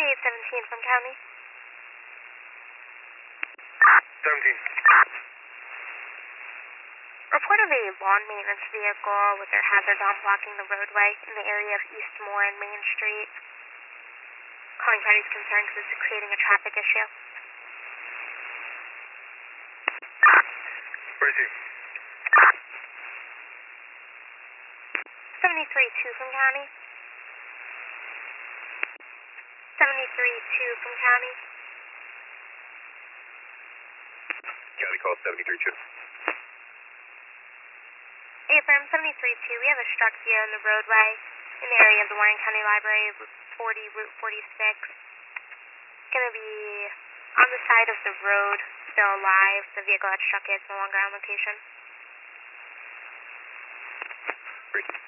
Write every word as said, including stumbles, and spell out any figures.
seventy-eight seventeen from county. seventeen. Report of a lawn maintenance vehicle with their hazard on blocking the roadway in the area of East Moore and Main Street. Calling parties concerned because it's creating a traffic issue. Where is he? seventy-three two from county. seventy-three two from county. County call seventy-three two. Affirm seventy-three two. We have a struck via in the roadway in the area of the Warren County Library, Route forty, Route forty-six. It's going to be on the side of the road, still alive. The vehicle that struck it is no longer on location. Great.